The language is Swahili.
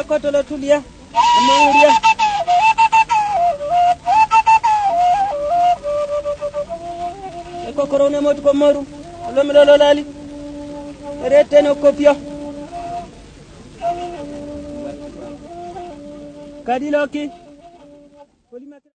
Kakotolo tulia. Amanguria. Eko korone motu komoru. Lomelo lali. Rete no kopio. Kadiloki.